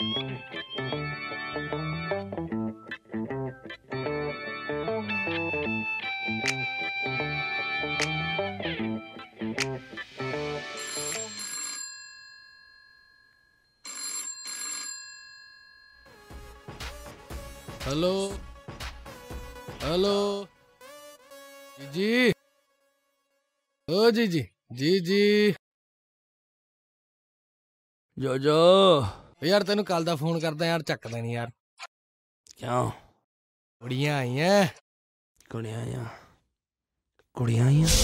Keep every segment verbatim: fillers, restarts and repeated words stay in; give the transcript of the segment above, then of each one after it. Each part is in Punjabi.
हेलो हेलो जी जी ओ जी जी जी जी जो जो यार तेन कल दा फोन करदा यार चकदा नहीं यार क्यों कुड़ियां आईयां कुड़ियां आईयां कुड़ियां आईयां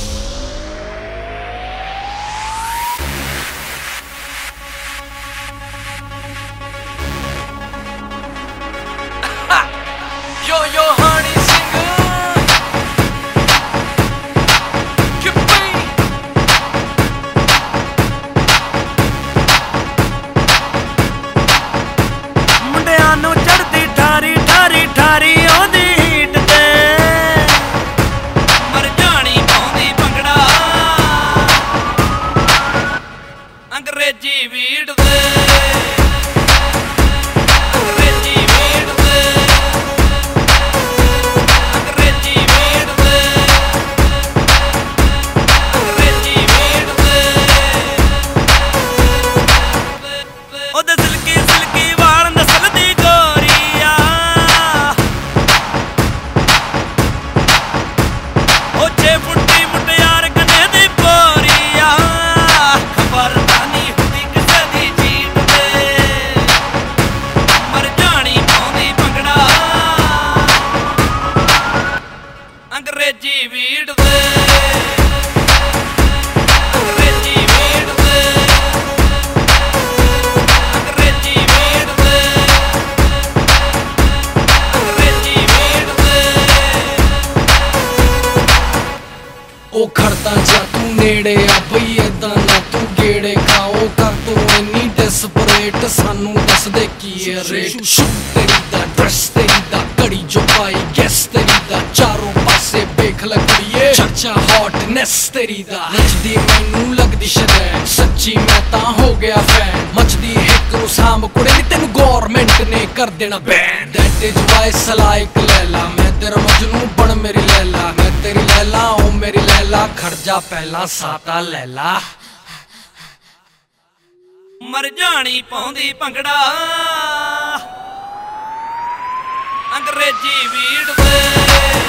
Yo yo honey singer ਮੁੰਡਿਆਂ ਨੂੰ ਚੜਦੀ ਠਾਰੀ ਠਾਰੀ ਠਾਰੀ ਉਹਦੀ ਹੀਟ ਤੇ ਮਰ ਜਾਣੀ ਪਾਉਂਦੀ ਭੰਗੜਾ ਅੰਗਰੇਜ਼ੀ ਵੀੜ ਦੇ ਅੰਗਰੇਜ਼ੀ ਵੀੜ ਦੇ ਅੰਗਰੇਜ਼ੀ ਵੀੜ ਦੇ ਅੰਗਰੇਜ਼ੀ ਵੀੜ ਦੇ ਅੰਗਰੇਜ਼ੀ ਵੀੜ ਦੇ ਉਹ ਖੜਦਾ ਜਾ ਤੂੰ ਨੇੜੇ ਆ ਬਈ ਏਦਾਂ ਨਾ ਤੂੰ ਗੇੜੇ ਖਾਓ ਕਰ ਤੂੰ ਇੰਨੀ ਡੈਸਪਰੇਟ ਸਾਨੂੰ ਦੱਸ ਦੇ ਕੀ ਹੈ ਰੇਟ ਸ਼ੂਟ ਤੇਰੀ ਦਾ ਡਰੈਸ ਤੇਰੀ ਦਾ ਘੜੀ ਜੋ ਪਾਈ ਗੈਸ ਤੇਰੀ ਦਾ ਚਾਰੋਂ ਪਾਸੇ ਵੇਖ ਲੱਗੀਏ ਚਰਚਾ ਹੌਟਨੈਸ ਤੇਰੀ ਦਾ ਨੱਚਦੀ ਮੈਨੂੰ ਲੱਗਦੀ ਸ਼ਦੈ ਸੱਚੀ ਮੈਂ ਤਾਂ ਹੋ ਗਿਆ ਫੈਨ ਮੱਚਦੀ ਇੱਕ ਨੂੰ ਸਾਂਭ ਕੁੜੇ ਨੀ ਤੈਨੂੰ ਗੌਰਮੈਂਟ ਨੇ ਕਰ ਦੇਣਾ ਬੈਨ ਦੈਟ ਇਜ਼ ਵਾਈ ਸਲਾਈਕ ਲੈਲਾ ਮੈਂ ਤੇਰਾ ਮਜਨੂ ਬਣ ਮੇਰੀ ਲੈਲਾ ਮੈਂ ਤੇਰੀ ਲੈਲਾ ਉਹ ਮੇਰੀ ਲੈਲਾ ਖੜ ਜਾ ਪਹਿਲਾਂ ਸਾਤਾ ਲੈਲਾ ਮਰ ਜਾਣੀ ਪਾਉਂਦੀ ਭੰਗੜਾ ਅੰਗਰੇਜ਼ੀ ਵੀੜ ਦੇ